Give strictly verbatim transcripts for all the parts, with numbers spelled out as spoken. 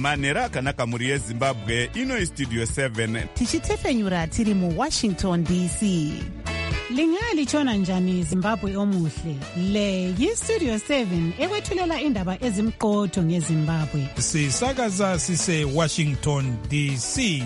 manhero akanaka mhuri yezimbabwe. Ino istudio seven tichitefenyura tiri muwashington D C. Lingalitshona njani Zimbabwe omuhle? Le yistudio seven ekwethulela indaba ezimqotho ngeZimbabwe. Sisakaza sise Washington D C.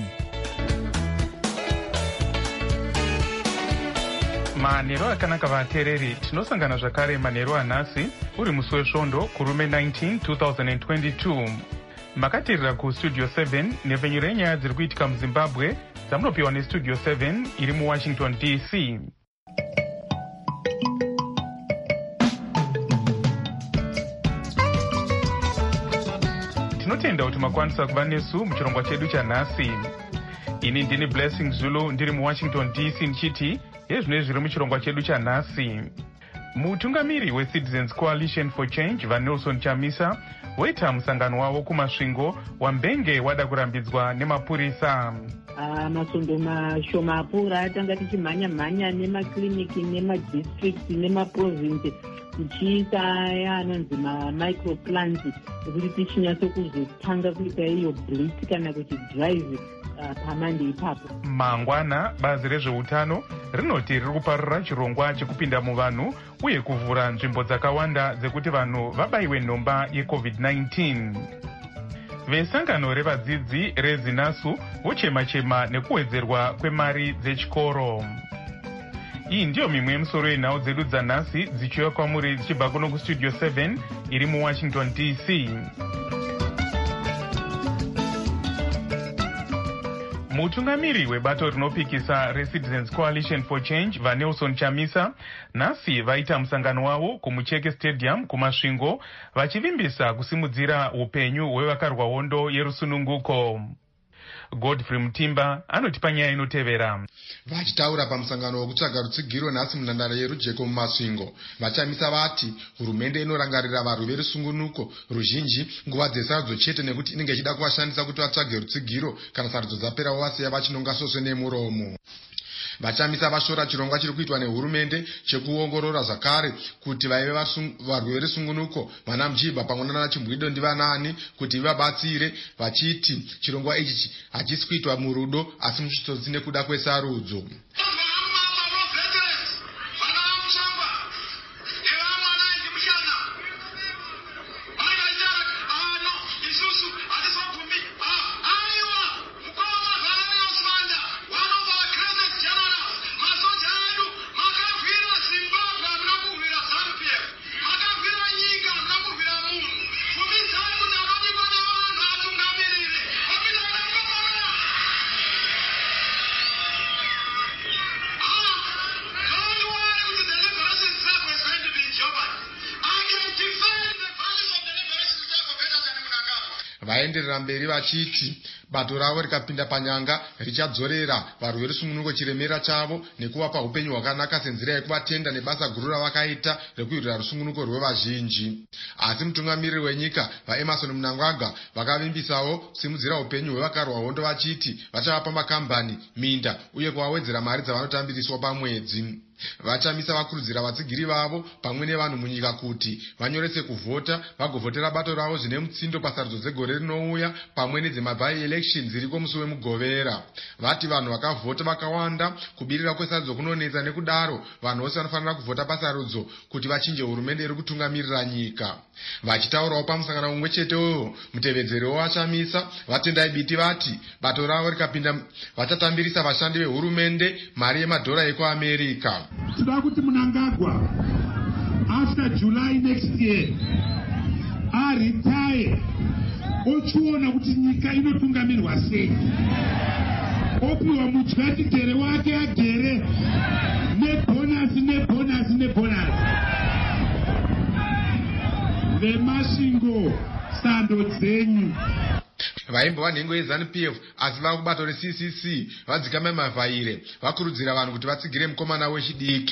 Manhero akanaka vateereri, tinosangana zvakare manhero anhasi uri musi wesvondo kurume nineteen two thousand twenty-two. Makateerera kustudio seven nepfenyuro yenyaya dziri kuitika muZimbabwe dzamunopiwa nestudio seven iri muWashington D C. Tinotenda kuti makwanisa kuva nesu muchirongwa chedu chanhasi. Ini ndini Blessing Zulu ndiri muWashington D C ndichiti yezvino zviri muchirongwa chedu chanhasi. Mutungamiri weCitizens Coalition for Change vaNelson Chamisa waita musangano wavo kumasvingo wambenge wada kurambidzwa nemapurisa. Uh, masondo mashoma apfuura atanga tichimhanya mhanya nemakliniki nemadistrict nemaprovince tichiita anonzi mamicroplans ekuti tichinyatso kuzotanga kuita iyo blitz kana kuti drive pamande ipapo. Mangwana bazi rezveutano rinoti riri kuparura chirongwa chekupinda muvanhu uye kuvhura nzvimbo dzakawanda dzekuti vanhu vabayiwe nhomba yecovid nineteen. Vesangano revadzidzi reZinasu vochema-chema nekuwedzerwa kwemari dzechikoro. Iyi ndiyo mimwe yemisoro yenhau dzedu dzanhasi dzichiuya kwamuri dzichibva kuno kustudio seven iri muWashington D C. Mutungamiri webato rinopikisa reCitizens Coalition for Change vaNelson Chamisa nhasi vaita musangano wavo kumucheke stadium kumasvingo vachivimbisa kusimudzira upenyu hwevakarwa hondo yerusununguko. Godfrey Mutimba anotipa nyaya inotevera. Vachitaura pamusangano wekutsvaga rutsigiro nhasi munhandare yerujeko mumasvingo, Vachamisa vati hurumende inorangarira varwi verusungunuko ruzhinji nguva dzesarudzo chete nekuti inenge ichida kuvashandisa kuti vatsvage rutsigiro kana sarudzo dzaperawo vasiya vachinonga svosve nemuromo. Vachamisa vashora chirongwa chiri kuitwa nehurumende chekuongorora zvakare kuti vaive varwi verusungunuko vana Mjibha pamwe nana Chimbwido ndivanani kuti vabatsire, vachiti chirongwa ichi hachisi kuitwa murudo asi muchitsotsi nekuda kwesarudzo. Vaenderera mberi vachiti bato ravo rikapinda panyanga richadzorera varwi verusungunuko chiremera chavo nekuvapa upenyu hwakanaka senzira yekuvatenda nebasa guru ravakaita rekuwirira rusungunuko rwevazhinji. Asi mutungamiriri wenyika vaEmerson Mnangagwa vakavimbisawo kusimudzira upenyu hwevakarwa hondo vachiti vachavapa makambani, minda uye kuvawedzera mari dzavanotambiriswa pamwedzi. Vachamisa vakurudzira vatsigiri vavo pamwe nevanhu munyika kuti vanyorese kuvhota vagovhotera bato ravo zvine mutsindo pasarudzo dzegore rinouya pamwe nedzemabai elections dziriko musi wemugovera. Vati vanhu vakavhota vakawanda, kubirira kwesarudzo kunonetsa, nekudaro vanhu vose vanofanira kuvhota pasarudzo kuti vachinje hurumende iri kutungamirira nyika. Vachitaurawo pamusangano mumwe chetewo, mutevedzeri wavachamisa vatendai biti vati bato ravo rikapinda vachatambirisa vashandi vehurumende mari yemadhora ekuAmerica. Toda kuti Mnangagwa after July next year aretire ochiona kuti nyika inotungamirwa sei, opiwa mudyadzigere wake agere nebhonasi nebhonasi nebhonasi. Vemasvingo sando dzenyu. Vaimbova nhengo yeZANU-P F asi vava kubato reC C C vadzikama mavhaire vakurudzira vanhu kuti vatsigire mukomana wechidiki.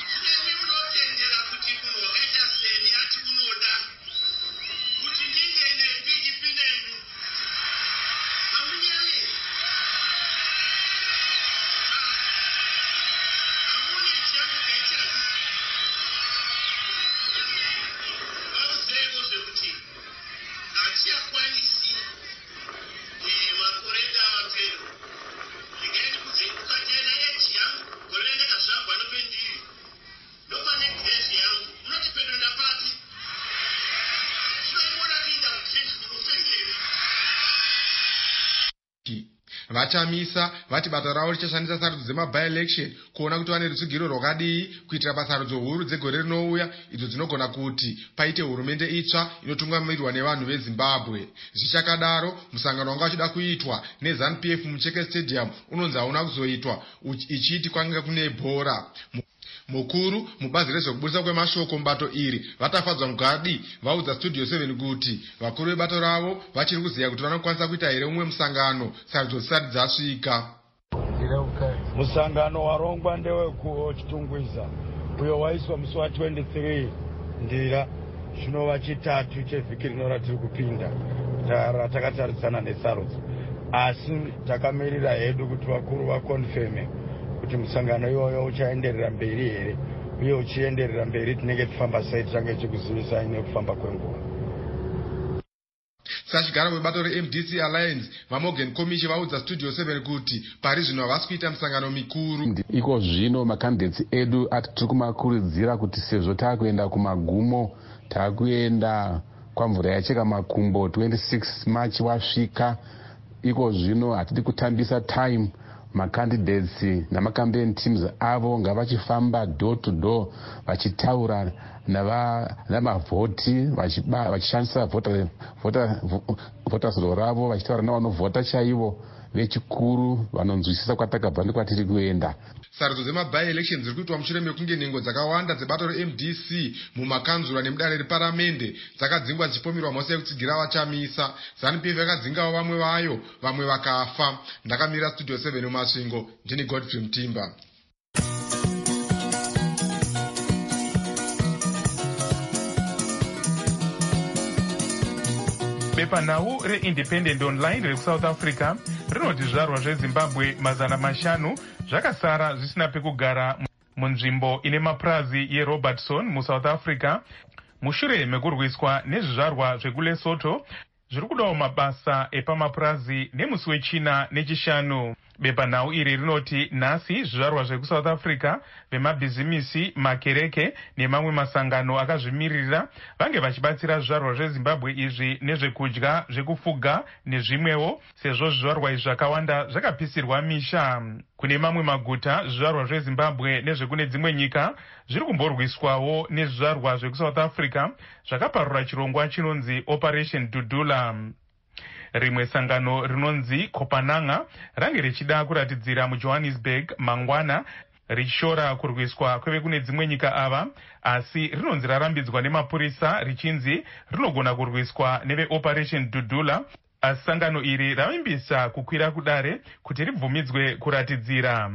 vachamisa vati bata ravo richashandisa sarudzo dzemaby-election kuona kuti vane rutsigiro rwakadii kuitira pasarudzo huru dzegore rinouya idzo dzinogona kuti paite hurumende itsva inotungamirirwa nevanhu vezimbabwe. Zvichakadaro, musangano wanga uchida kuitwa nezanu P F mucheke stadium unonzi hauna kuzoitwa ichiti kwanga kune bhora. Mukuru mubazi rezvekubudisa kwemashoko mubato iri vatafadzwa mugadi vaudza Studio seven kuti vakuru vebato ravo vachiri kuziva kuti vanokwanisa kuita here umwe musangano sarudzo dzisati dzasvika. Musangano warongwa ndewekutungwiza uyo waiswa musi wa twenty-three ndira zvinova chitatu chevhiki rinora tiri kupinda ratakatarisana nesarudzo, asi takamirira hedu kuti vakuru vakonfeme kuti musangano iwoyo uchaenderera mberi here, uye uchienderera mberi tinenge tifamba sei titange chikuzivisai nekufamba kwenguva. Sachigara webato re-M D C Alliance vaMorgan Komichi vaudza Studio seven kuti pari zvino havasi kuita musangano mikuru. Iko zvino makandidates edu ati tiri kumakurudzira kuti sezvo taakuenda kumagumo, taakuenda kwamvura yacheka makumbo, twenty-six March wasvika, iko zvino hatidi kutambisa time. Makandidates namacampaign teams avo ngavachifamba door to door vachitaura navavhoti vachishandisa voters roll ravo vachitaura navanovhota chaivo vechikuru vanonzwisisa kwatakabva nekwatiri kuenda. Sarudzo dzemaby-election dziri kuitwa mushure mekunge nhengo dzakawanda dzebato re-M D C mumakanzura nemudare reparamende dzakadzingwa dzichipomerwa mhosva yekutsigira vachamisa. Zanu P F yakadzingawo vamwe vayo, vamwe vakafa. Ndakamira Studio seven mumasvingo, ndini Godfrey Mutimba. Bepanhau re-Independent Online riri kuSouth Africa rinoti zvizvarwa zveZimbabwe mazana mashanu zvakasara zvisina pekugara munzvimbo ine mapurazi yeRobertson muSouth Africa mushure mekurwiswa nezvizvarwa zvekuLesotho zviri kudawo mabasa epamapurazi nemusi wechina nechishanu. Bepanhau iri rinoti nhasi zvizvarwa zvekuSouth Africa vemabhizimisi, makereke nemamwe masangano akazvimirira vange vachibatsira zvizvarwa zveZimbabwe izvi nezvekudya, zvekufuga nezvimwewo, sezvo zvizvarwa izvi zvakawanda zvakapisirwa misha. Kune mamwe maguta zvizvarwa zveZimbabwe nezvekune dzimwe nyika zviri kumborwiswawo nezvizvarwa zvekuSouth Africa zvakaparura chirongwa chinonzi Operation Dudula. Rimwe sangano rinonzi Kopananga range richida kuratidzira muJohannesburg mangwana richishora kurwiswa kwevekune dzimwe nyika ava, asi rinonzi rarambidzwa nemapurisa richinzi rinogona kurwiswa neveOperation Dudula, asi sangano iri ravimbisa kukwira kudare kuti ribvumidzwe kuratidzira.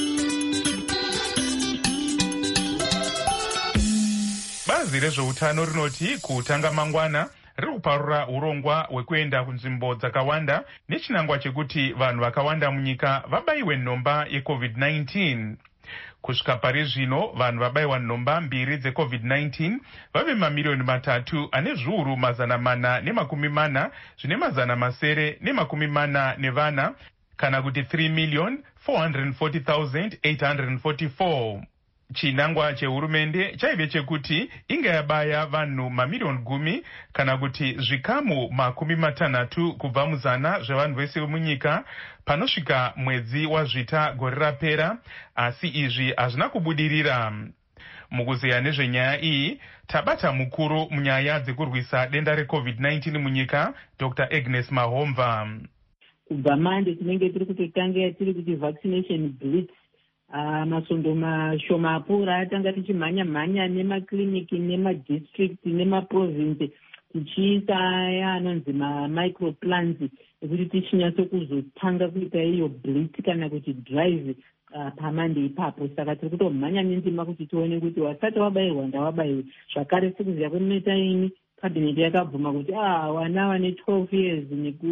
Bazi rezveutano rinoti kutanga mangwana riri kuparura urongwa hwekuenda kunzvimbo dzakawanda nechinangwa chekuti vanhu vakawanda munyika vabayiwe nhomba yeCovid nineteen. Kusvika pari zvino vanhu vabayiwa nhomba mbiri dzeCovid nineteen vave mamiliyoni matatu ane zviuru mazana mana nemakumi mana zvine mazana masere nemakumi mana nevana, kana kuti three million four hundred forty thousand eight hundred forty-four. Chinangwa chehurumende chaive chekuti inga yabaya vanhu mamiliyoni gumi kana kuti zvikamu makumi matanhatu kubva muzana zvevanhu vese munyika panosvika mwedzi wazvita gore rapera, asi izvi hazvina kubudirira. Mukuzeya nezvenyaya iyi tabata mukuru munyaya dzekurwisa denda reCovid nineteen munyika, Doctor Agnes Mahomva. Kubva mande tinenge tiri kutotanga tiri kuti vaccination blitz. Uh, masondo mashoma apfuura atanga tichimhanya mhanya nemakliniki nemadistrict nemaprovince tichiisa aya anonzi mamicroplans ekuti tichinyatso kuzotanga kuita iyo blitz kana kuti drive uh, pamande ipapo. Saka tiri kutomhanya nendima kuti tione kuti wasati wabayirwa ndawabayiwe. Zvakare sikuziya kwemetaini kabineti yakabvuma kuti ah vana vane twelve years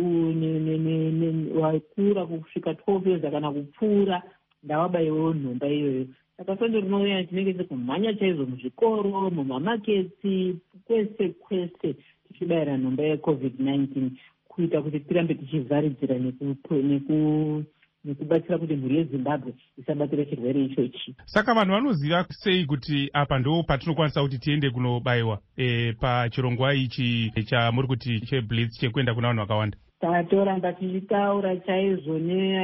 wakura kusvika twelve years kana kupfuura ndawabayiwewo nhomba iyoyo. Saka sondo rinouya tinenge tiri kumhanya chaizvo muzvikoro, mumamaketsi, kwese kwese tichibayira nhomba yeCovid nineteen kuita kuti tirambe tichivharidzira nekubatsira kuti mhuri yeZimbabwe isabatira chirwere ichochi. Saka vanhu vanoziva sei kuti apa ndo patinokwanisa kuti tiende kunobayiwa e, pachirongwa ichi chamuri kuti cheblitz chekuenda kuna vanhu vakawanda? tatoramba tichitaura chaizvo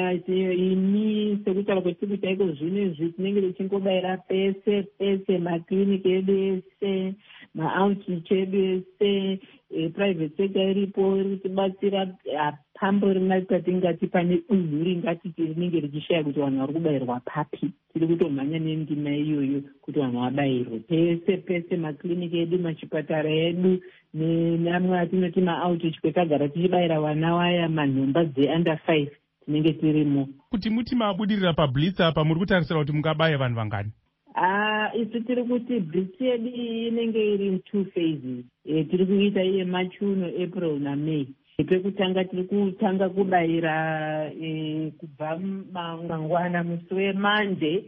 neimi sekutaura kwetiri kuita iko zvino izvi tinenge tichingobayira pese pese makliniki edu ese maoutreach edu ese private sector iripo iri kutibatsira pambo ringaita tingati pane dunhu ringati rinenge richishaya kuti vanhu vari kubayirwa papi tiri kutomhanya nendima iyoyo kuti vanhu vabayirwe pese pese makliniki edu machipatara edu nemamwe atinoti maoutreach kwetagara tichibayira vana vaya manhomba dzeunda five tinenge tirimo. Kuti muti mabudirira pablitz apa muri kutarisira kuti mungabaya vanhu vangani? Ah, isu tiri kuti blitz yedu inenge iri in two phases. E, tiri kuita iye machuno April na May. Pekutanga tiri kutanga kubayira e, kubva mangwana musi weMonday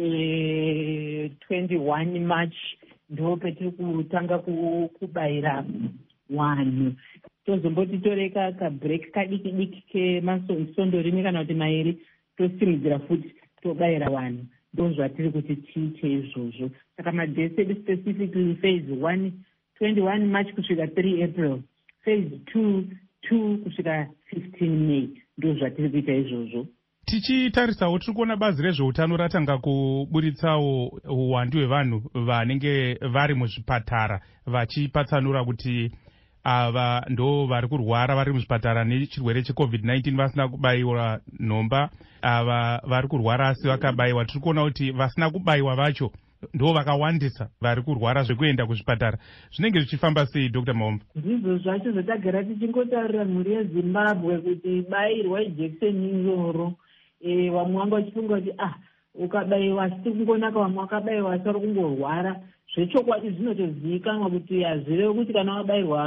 e, twenty-one March ndo petiri kutanga kubayira vanhu. Tozomboti toreka kabreak kadiki diki kemasondo rimwe kana kuti mairi tosimudzira futi tobayira vanhu. Ndo zvatiri kuti tiite izvozvo. Saka madhesi edu specifically phase one twenty-one March kusvika three April, phase two two kusvika fifteen May. Ndo zvatiri kuita izvozvo. Tichitarisawo tiri kuona bazi rezveutano ratanga kuburitsawo uwandu hwevanhu vanenge vari muzvipatara vachipatsanura kuti ava ndo vari kurwara vari muzvipatara nechirwere checovid nineteen vasina kubayiwa nhomba, ava vari kurwara asi vakabayiwa. Tiri kuona kuti vasina kubayiwa vacho ndo vakawandisa vari kurwara zvekuenda kuzvipatara. Zvinenge zvichifamba sei Doctor Maomba? Ndizvo zvacho zvatagara tichingotaurira mhuri yeZimbabwe kuti bayirwa ijekiseni iroro. E, vamwe vanga vachifunga kuti ah ukabayiwa asi kungonaka, vamwe vakabayiwa asi vari kungorwara. Zvechokwadi zvinotozivikanwa kuti hazvirevo kuti kana wabayirwa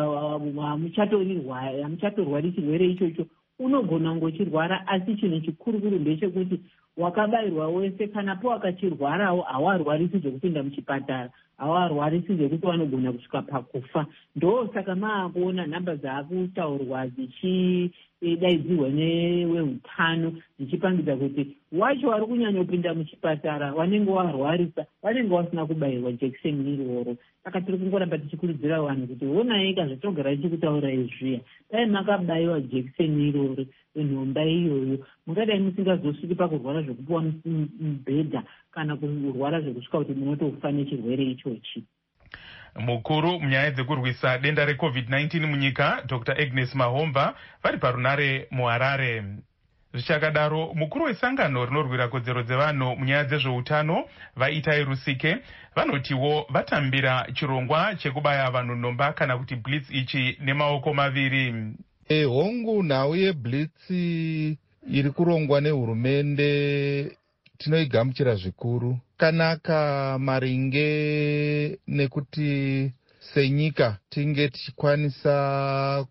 hamuchatorwari chirwere ichocho. Unogona ngochirwara asi chinhu chikurukuru ndechekuti wakabayirwa wese kana po wakachirwarawo hawarwarisi zvekupinda muchipatara, hawarwarisi zvekuti vanogona kusvika pakufa. Ndo saka maakuona nhamba dzaakutaurwa dzichidaidzirwa neveutano dzichipangidza kuti wacho vari kunyanyopinda muchipatara vanenge warwarisa vanenge vasina kubayirwa jekiseni iroro. Saka tiri kungoramba tichikurudzira vanhu kuti honai kazvatogara tichikutaura izviya, dai makabayiwa jekiseni iroro nhomba iyoyo mungadai musingazosviki pakurwara zvekupuwa mubhedha kana kurwara zvekusvika kuti munotofa nechirwere ichochi. Mukuru munyaya dzekurwisa denda recovid nineteen munyika Doctor Agnes Maomba vari parunare muHarare. Zvichakadaro, mukuru wesangano rinorwira kodzero dzevanhu munyaya dzezveutano vaItai Rusike vanotiwo vatambira chirongwa chekubaya vanhu nhomba kana kuti blitz ichi nemaoko maviri. E, hongu nhau yeblitz iri kurongwa nehurumende tinoigamuchira zvikuru. Kanaka maringe nekuti senyika tinge tichikwanisa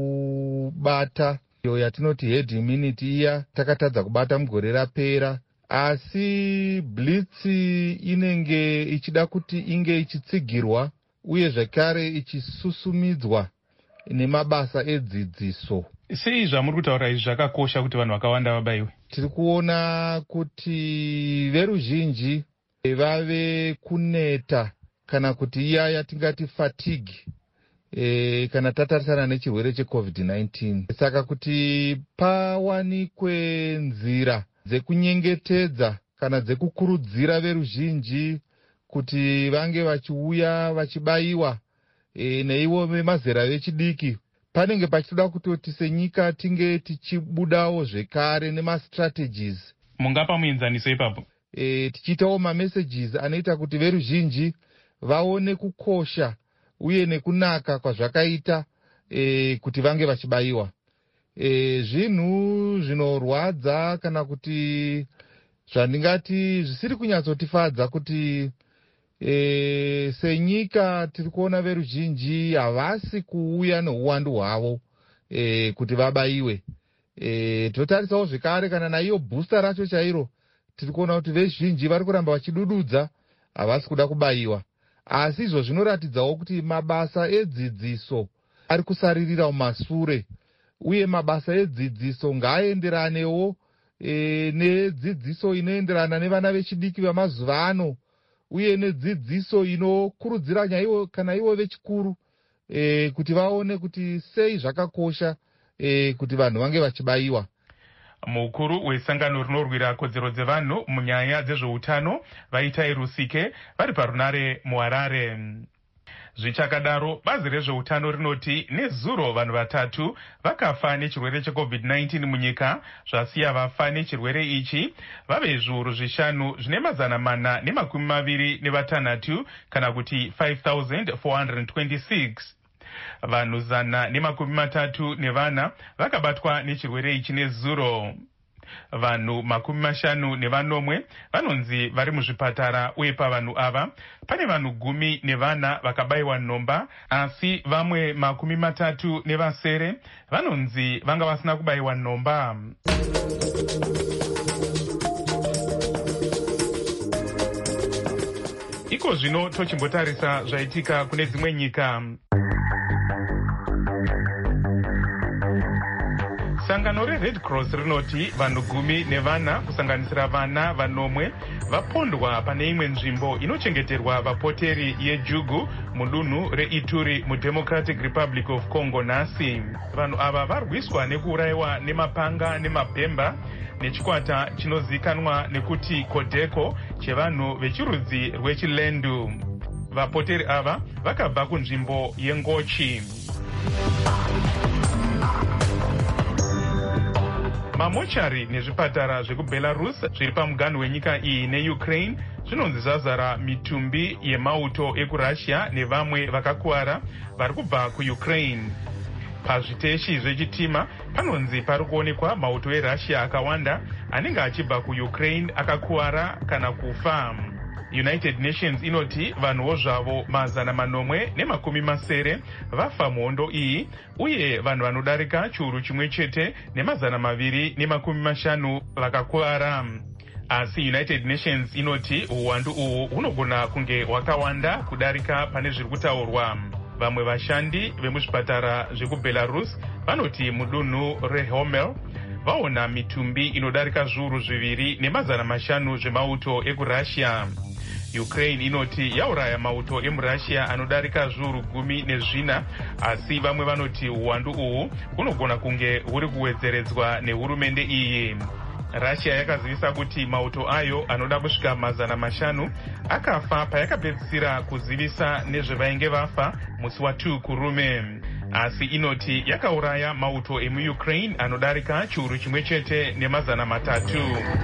kubata iyo yatinoti herd immunity iya takatadza kubata mugore rapera, asi blitz inenge ichida kuti inge ichitsigirwa uye zvakare ichisusumidzwa nemabasa edzidziso. Sei zvamuri kutaura izvi zvakakosha kuti vanhu vakawanda vabayiwe? Tiri kuona kuti veruzhinji vave kuneta kana kuti iya yatingati fatigue e, kana tatarisana nechirwere checovid nineteen. Saka kuti pawanikwe nzira dzekunyengetedza kana dzekukurudzira veruzhinji kuti vange vachiuya vachibayiwa e, neivo vemazera vechidiki, panenge pachitoda kutoti senyika tinge tichibudawo zvekare nemastrategies. Mungapa muenzaniso ipapo? E, tichiitawo mamessages anoita kuti veruzhinji vaone kukosha uye nekunaka kwazvakaita e, kuti vange vachibayiwa. E, zvinhu zvinorwadza kana kuti zvandingati zvisiri kunyatsotifadza kuti e, senyika tiri kuona veruzhinji havasi kuuya neuwandu hwavo e, kuti vabayiwe. E, totarisawo zvekare kana naiyo booster racho chairo tiri kuona kuti vezhinji vari kuramba vachidududza havasi kuda kubayiwa. Asi izvo zvinoratidzawo kuti mabasa edzidziso ari kusaririra mumasure, uye mabasa edzidziso ngaaenderanewo e, nedzidziso inoenderana nevana vechidiki vemazuva ano, uye nedzidziso inokurudzira nyaiwo kana ivo vechikuru e, kuti vaone kuti sei zvakakosha e, kuti vanhu vange vachibayiwa. Mukuru wesangano rinorwira kodzero dzevanhu munyaya dzezveutano Vaitai Rusike vari parunare muHarare. Zvichakadaro, bazi rezveutano rinoti nezuro vanhu vatatu vakafa nechirwere checovid nineteen munyika, zvasiya vafa nechirwere ichi vave zviuru zvishanu zvine mazana mana nemakumi maviri nevatanhatu kana kuti five thousand four hundred twenty-six. Vanhu zana nemakumi matatu nevana vakabatwa nechirwere ichi nezuro. Vanhu makumi mashanu nevanomwe vanonzi vari muzvipatara, uye pavanhu ava pane vanhu gumi nevana vakabayiwa nhomba, asi vamwe makumi matatu nevasere vanonzi vanga vasina kubayiwa nhomba. Iko zvino tochimbotarisa zvaitika kune dzimwe nyika. Sangano reRed Cross rinoti vanhu gumi nevana kusanganisira vana vanomwe vapondwa pane imwe nzvimbo inochengeterwa vapoteri yeJugu mudunhu reIturi muDemocratic Republic of Congo nhasi. Vanhu ava varwiswa nekuurayiwa nemapanga nemabhemba nechikwata chinozikanwa nekuti Kodeko chevanhu vechirudzi rwechilendu. Vapoteri ava vakabva kunzvimbo yeNgochi. Mamochari nezvipatara zvekuBelarus zviri pamuganhu wenyika iyi neUkraine zvinonzi zvazara mitumbi yemauto ekurussia nevamwe vakakuwara vari kubva kuUkraine. Pazviteshi zvechitima panonzi pari kuonekwa mauto eRussia akawanda anenge achibva kuUkraine akakuwara kana kufa. United Nations inoti vanhuwo zvavo mazana manomwe nemakumi masere vafa muhondo iyi, uye vanhu vanodarika chiuru chimwe chete nemazana maviri nemakumi mashanu vakakuwara. Asi United Nations inoti uwandu uhu hunogona kunge hwakawanda kudarika pane zviri kutaurwa. Vamwe vashandi vemuzvipatara zvekuBelarus vanoti mudunhu reHomel vaona mitumbi inodarika zviuru zviviri nemazana mashanu zvemauto ekurussia. Ukraine inoti yauraya mauto emuRussia anodarika zviuru gumi nezvina, asi vamwe vanoti uwandu uhu hunogona kunge huri kuwedzeredzwa nehurumende iyi. Russia yakazivisa kuti mauto ayo anoda kusvika mazana mashanu akafa payakapedzisira kuzivisa nezvevainge vafa musi wa2 kurume. Asi inoti yakauraya mauto emuUkraine anodarika chiuru chimwe chete nemazana matatu.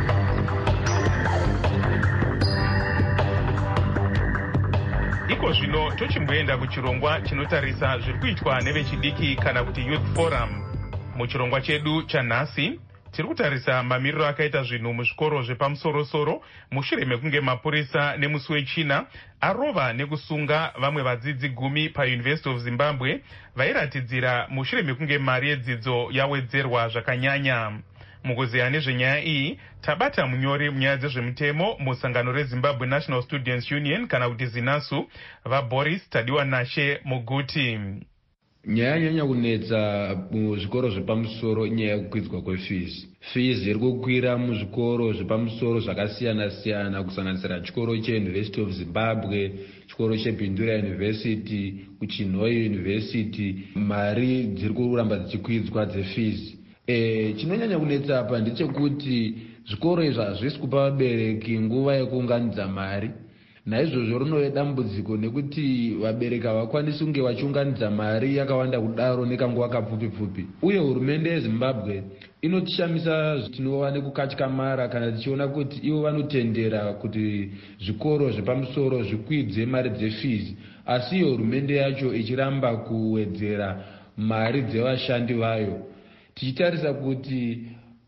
Iko zvino tochimboenda kuchirongwa chinotarisa zviri kuitwa nevechidiki kana kuti Youth Forum. Muchirongwa chedu chanhasi tiri kutarisa mamiriro akaita zvinhu muzvikoro zvepamusoro-soro mushure mekunge mapurisa nemusi wechina arova nekusunga vamwe vadzidzi gumi paUniversity of Zimbabwe vairatidzira mushure mekunge mari yedzidzo yawedzerwa zvakanyanya. Mukuzeya nezvenyaya iyi tabata munyori munyaya dzezvemutemo musangano reZimbabwe National Students Union kana kuti ZINASU vaBoris Tadiwa Nashe Muguti. Nyaya nyanya kunetsa muzvikoro zvepamusoro inyaya yekukwidzwa kwefees. Fees iri kukwira muzvikoro zvepamusoro zvakasiyana siyana kusanganisira chikoro cheUniversity of Zimbabwe, chikoro cheBindura University, kuChinhoyi University, mari dziri kuramba dzichikwidzwa dzefees. E, chinonyanya kunetsa apa ndechekuti zvikoro izvi hazvisi kupa vabereki nguva yekuunganidza mari. Naizvozvo rinove dambudziko nekuti vabereki havakwanisi kunge vachiunganidza mari yakawanda kudaro nekanguva kapfupi pfupi. Uye hurumende yeZimbabwe inotishamisa tinova nekukatyamarara kana tichiona kuti ivo vanotendera kuti zvikoro zvepamusoro zvikwidze mari dzefees, asi iyo hurumende yacho ichiramba kuwedzera mari dzevashandi vayo. Tichitarisa kuti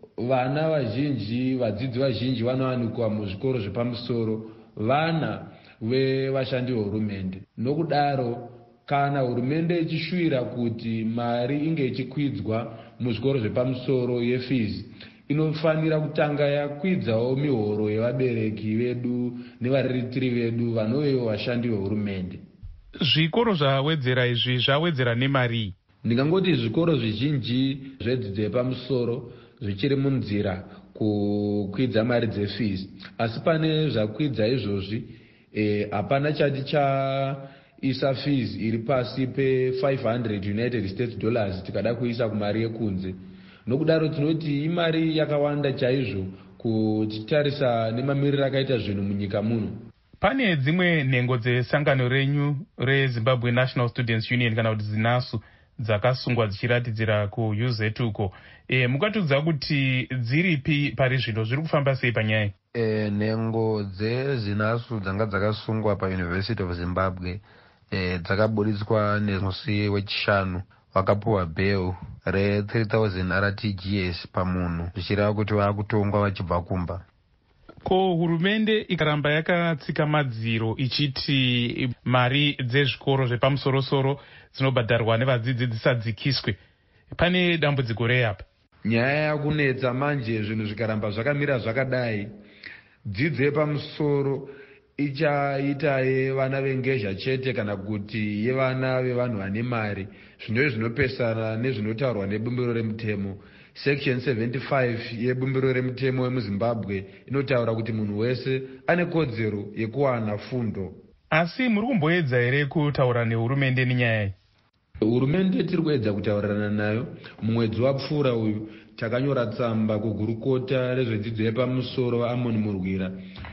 vana vazhinji, vadzidzi vazhinji vanowanikwa muzvikoro zvepamusoro vana vevashandi vehurumende. Nokudaro kana hurumende ichishuvira kuti mari inge ichikwidzwa muzvikoro zvepamusoro yefees, inofanira kutanga yakwidzawo mihoro yevabereki vedu nevariritiri vedu vanovewo vashandi vehurumende. Zvikoro zvawedzera izvi zvawedzera nemari. Ndingangoti zvikoro zvizhinji zvedzidzo yepamusoro zvichiri munzira kukwidza mari dzefees, asi pane zvakwidza izvozvi hapana e, chati isa fees iri pasi pe five hundred United States dollars tikada kuisa kumari yekunze. Nokudaro tinoti imari yakawanda chaizvo kutitarisa nemamiriro akaita zvinhu munyika muno. Pane dzimwe nhengo dzesangano renyu reZimbabwe National Students Union kana kuti ZINASU dzakasungwa dzichiratidzira kuU Z uko. E, mukatudza kuti dziripi pari zvino, zviri kufamba sei panyaya? E, nhengo dzeZINASU dzanga dzakasungwa paUniversity of Zimbabwe e, dzakaburitswa nemusi wechishanu vakapuwa bail re three thousand R T G S pamunhu zvichireva kuti vakutongwa vachibva kumba. Ko hurumende ikaramba yakatsika madziro ichiti mari dzezvikoro zvepamusoro-soro dzinobhadharwa nevadzidzi dzisadzikiswe, pane dambudziko rei apa? Nyaya yakunetsa manje zvinhu zvikaramba zvakamira zvakadai, dzidzo yepamusoro ichaita yevana vengezha chete kana kuti yevana vevanhu vane mari, zvinove zvinopesana nezvinotaurwa nebumbiro remutemo. Section seventy-five yebumbiro remutemo wemuZimbabwe inotaura kuti munhu wese ane kodzero yekuwana fundo. Asi muri kumboedza here kutaura nehurumende nenyaya iyi? Hurumende tiri kuedza kutaurirana nayo. Mumwedzi wapfuura uyu takanyora tsamba kugurukota rezvedzidzo yepamusoro vaAmon Murwira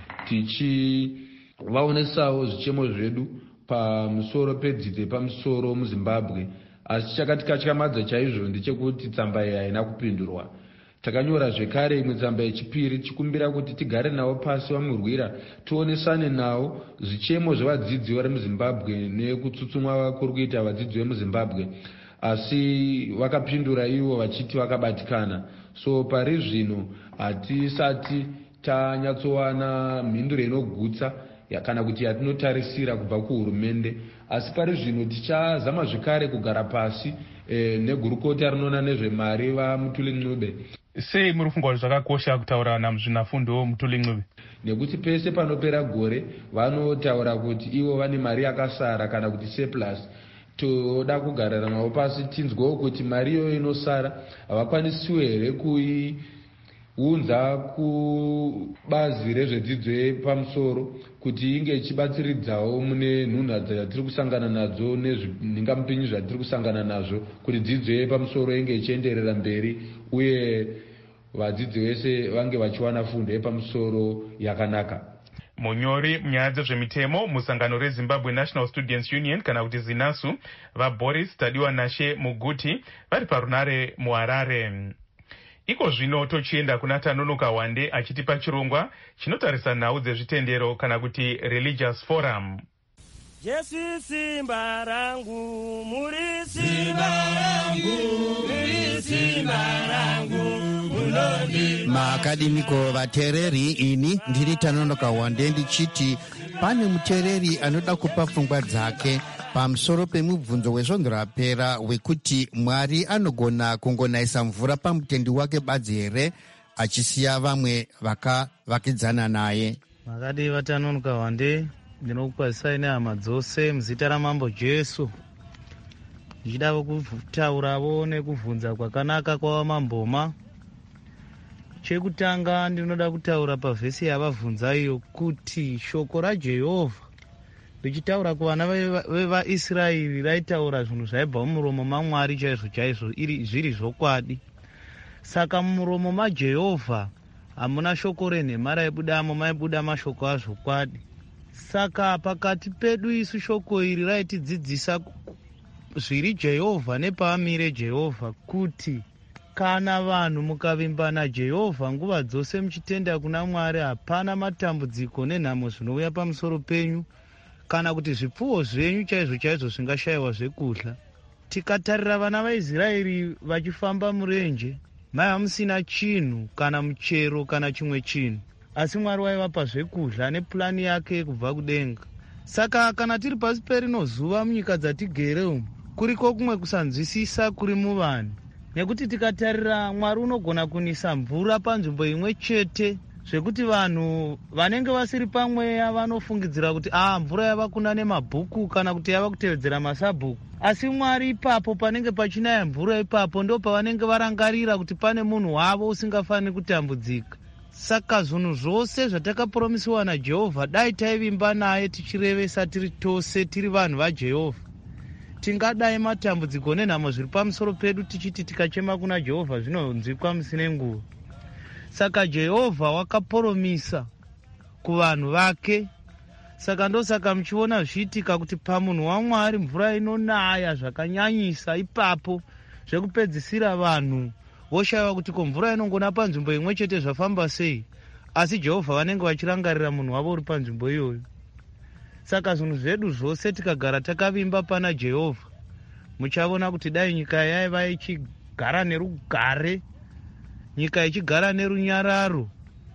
tichivaonesawo zvichemo zvedu pamusoro pedzidzo yepamusoro muZimbabwe. Asi chakatikatyamadza chaizvo ndechekuti tsamba iyi haina kupindurwa. Takanyora zvekare imwe tsamba yechipiri tichikumbira kuti tigare navo pasi vaMurwira tionesane navo zvichemo zvevadzidzi vari muZimbabwe nekutsutsumwa kuri kuita vadzidzi vemuZimbabwe, asi vakapindura ivo vachiti vakabatikana. So pari zvino hatisati tanyatsowana mhinduro inogutsa kana kuti yatinotarisira kubva kuhurumende, asi pari zvino tichazama zvekare kugara pasi e, negurukota rinoona nezvemari vaMutuli Ncube. Sei muri kufunga kuti zvakakosha kutaura namuzvinafundo Mutuli Ncube? Nekuti pese panopera gore vanotaura kuti ivo vane mari yakasara kana kuti surplus. Toda kugarira navo pasi tinzwewo kuti mari iyoyo inosara havakwanisiwe here kuiunza kubazi rezvedzidzo yepamusoro kuti inge ichibatsiridzawo mune nhunha dzatiri kusangana nadzo nezvinhingamupinyi zvatiri kusangana nazvo kuti dzidzo yepamusoro inge ichienderera mberi uye vadzidzi vese vange vachiwana fundo yepamusoro yakanaka. Munyori munyaya dzezvemitemo musangano reZimbabwe National Students Union kana kuti ZINASU vaBoris Tadiwa Nashe Muguti vari parunare muHarare. Iko zvino tochienda kuna Tanonoka Wande achitipa chirongwa chinotarisa nhau dzezvitendero kana kuti Religious Forum. Jesu simba rangu, muri simba rangu, muri simba rangu, munondi. Maakademiko vatereri, ini ndiri Tanonoka Wande ndichiti pane mutereri anoda kupa pfungwa dzake pamusoro pemubvunzo wesvondo rapera wekuti Mwari anogona kungonaisa mvura pamutendi wake badzi here achisiya vamwe vakavakidzana naye. Makadi vaTanonoka Wande, ndinokukwazisai nehama dzose muzita raMambo Jesu, ndichida kutaurawo nekubvunza kwakanaka kwavamamboma. Chekutanga ndinoda kutaura pavhesi yavabvunza iyo kuti shoko raJehovha richitaura kuvana vevaIsraeri raitaura zvinhu zvaibva mumuromo maMwari chaizvo chaizvo zviri zvokwadi. Saka mumuromo maJehovha hamuna shoko renhema raibudamo, maibuda mashoko azvokwadi. Saka pakati pedu isu shoko iri raitidzidzisa zviri Jehovha nepaamire Jehovha, kuti kana vanhu mukavimbana Jehovha nguva dzose muchitenda kuna Mwari, hapana matambudziko nenhamo zvinouya pamusoro penyu, kana kuti zvipfuwo zvenyu chaizvo chaizvo zvingashayiwa zvekudya. Tikatarira vana vaIsraeri vachifamba murenje, maiva musina chinhu kana muchero kana chimwe chinhu, asi Mwari waivapa zvekudya nepurani yake kubva kudenga. Saka kana tiri pasi perino zuva munyika dzatigere umu, kuriko kumwe kusanzwisisa kuri muvanhu, nekuti tikatarira Mwari unogona kunisa mvura panzvimbo imwe chete zvekuti vanhu vanenge vasiri pamweya vanofungidzira kuti ah mvura yava kuna nemabhuku kana kuti yava kutevedzera masabhuku, asi Mwari ipapo panenge pachinaya mvura ipapo ndo pavanenge varangarira kuti pane munhu wavo usingafaniri kutambudzika. saka zvinhu zvose zvatakapromisiwa najehovha dai taivimba naye tichirevesa tiri tose tiri vanhu vajehovha, tingadai matambudziko nenhamo zviri pamusoro pedu tichiti tikachema kuna jehovha zvinonzwikwa musine nguva. Saka jehovha wakapromisa kuvanhu vake, saka ndosaka muchiona zviitika kuti pamunhu waMwari mvura inonaya zvakanyanyisa, ipapo zvekupedzisira vanhu voshayiwa kuti ko mvura inongona panzvimbo imwe chete zvafamba sei, asi jehovha vanenge vachirangarira munhu wavo uri panzvimbo iyoyo. Saka zvinhu zvedu zvose tikagara takavimba pana jehovha, muchaona kuti dai nyika yaiva ichigara nerugare, nyika ichigara nerunyararo,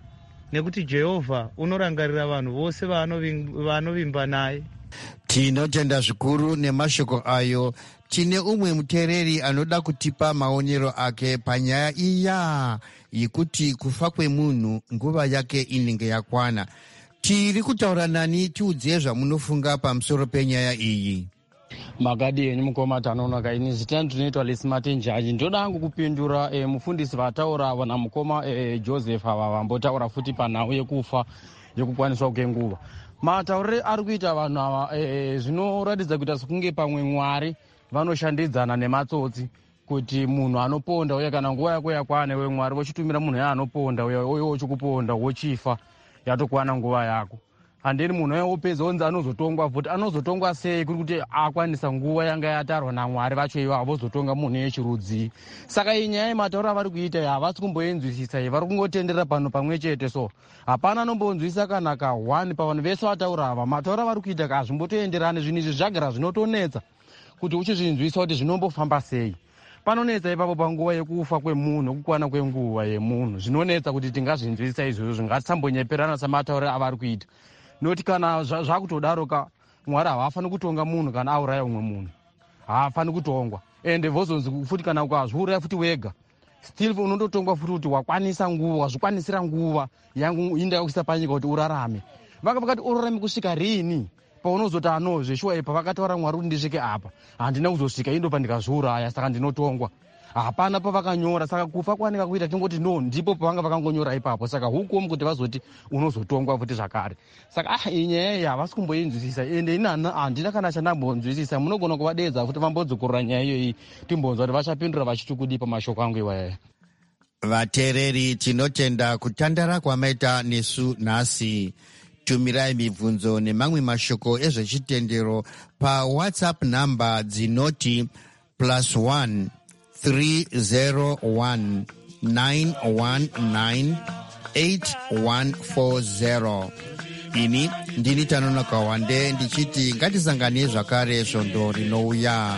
nekuti jehovha unorangarira vanhu vose vanovimba naye. Tinotenda zvikuru nemashoko ayo. Tine umwe muteereri anoda kutipa maonero ake panyaya iya yekuti kufa kwemunhu nguva yake inenge yakwana. Tiri kutaura nani, tiudziye zvamunofunga pamusoro penyaya iyi. Magadi yenyu mukoma tanonoka ini zita ndinoitwa Lesimati Njanji. Ndoda hangu kupindura e, mufundisi vataura vana mukoma e, Joseph ava vambotaura futi panhau yekufa yekukwaniswa kwenguva. Mataurire ari kuita vanhu ava e, zvinoratidza kuita sekunge pamwe Mwari vanoshandidzana nematsotsi kuti munhu anoponda uye kana nguva yako yakwana iwe Mwari vochitumira munhu yaanoponda uye wochikuponda wochifa yatokwana nguva yako. Handeni munhu wopedza onzi anozotongwa futi. Anozotongwa sei kuri kuti akwanisa nguva yanga yatarwa naMwari vacho ivo avozotonga munhu yechirudzi. Saka iyi nyaya yematauro avari kuita havasi kumboinzwisisa, vari kungotenderera pano pamwe chete. So hapana anombonzwisisa kana ka one pavanhu vese vataura ava. Matauro avari kuita hazvimbotoenderani. Zvinhu izvi zvagara zvinotonetsa kuti uchizvinzwisa kuti zvinombofamba sei. Panonetsa ipapo panguva yekufa kwemunhu, kukwana kwenguva yemunhu. Zvinonetsa kuti tingazvinzwisisa izvozvo, ngatisambonyeperana samatauro avari kuita. Noti kana zvakutodaroka Mwari haafani kutonga munhu kana auraya umwe munhu. Haafani kutongwa. Ende vozonzi futi kana ukazviuraya futi wega, still unondotongwa futi kuti wakwanisa nguva, wazvikwanisira nguva yangu inda yakuisa panyika kuti urarame. Vaka vakati urarame kusvika rini? Paunozoti anozve shuwa ipa vakataura Mwari kuti ndisvike apa, handina kuzosvika indo pandikazviuraya saka ndinotongwa. Hapana pavakanyora. Saka kufa kwanika kuita tingoti no, ndipo pavanga vakangonyora ipapo. Saka hukomu kuti vazoti unozotongwa futi zvakare. Saka ah inyaya havasi kumboinzwisisa, ende inana handina kana chandambonzwisisa. Munogona kuvadedza futi vambodzokorora nyaya iyoyi timbonzwa kuti vachapindura vachiti kudii pamashoko angu iwaya. Vateereri, tinotenda kutandara kwamaita nesu nhasi. Tumirai mibvunzo nemamwe mashoko ezvechitendero paWhatsApp namba dzinoti plus one three zero one nine one nine eight one four zero. Ini ndini Tanonoka Wande ndichiti ngatisangane zvakare svondo rinouya.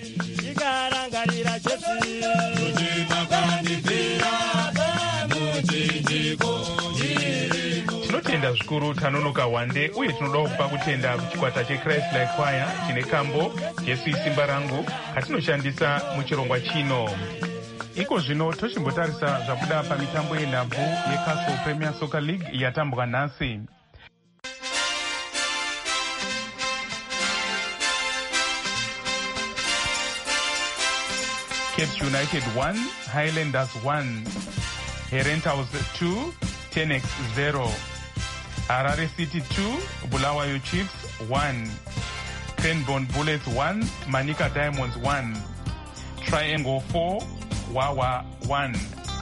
Tinotenda zvikuru Tanonoka Wande, uye tinoda kupa kutenda kuchikwata cheChrist Like Choir chine kambo Jesu isimba rangu katinoshandisa muchirongwa chino. Iko zvino tochimbotarisa zvabuda pamitambo yenhabvu yeCastle Premier Soccer League yatambwa nhasi. Cape United one, Highlanders one, Herentals two, Tenex zero, Harare City two, Bulawayo Chiefs one, Cranbourne Bullets one, Manica Diamonds one, Triangle four, Wawa one.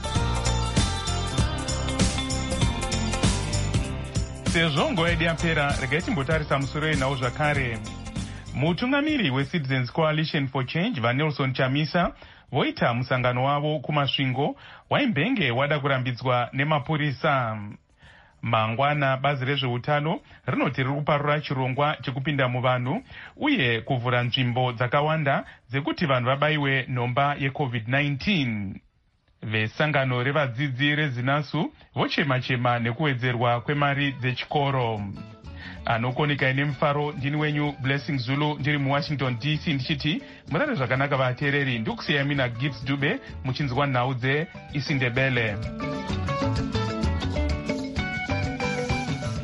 Sezvo nguva yedu yapera, regai timbotarisa musoro yenhau zvakare. Mutungamiri weCitizens Coalition for Change vaNelson Chamisa voita musangano wavo kumasvingo waimbenge wada kurambidzwa nemapurisa. Mangwana bazi rezveutano rinoti riri kuparura chirongwa chekupinda muvanhu uye kuvhura nzvimbo dzakawanda dzekuti vanhu vabayiwe nhomba yecovid nineteen. Vesangano revadzidzi reZinasu vochema-chema nekuwedzerwa kwemari dzechikoro. Anokonika ine mufaro ndini wenyu Blessing Zulu ndiri muWashington D C ndichiti murare zvakanaka vateereri. Ndikusiyai mina Gibbs Dube muchinzwa nhau dzeIsindebele.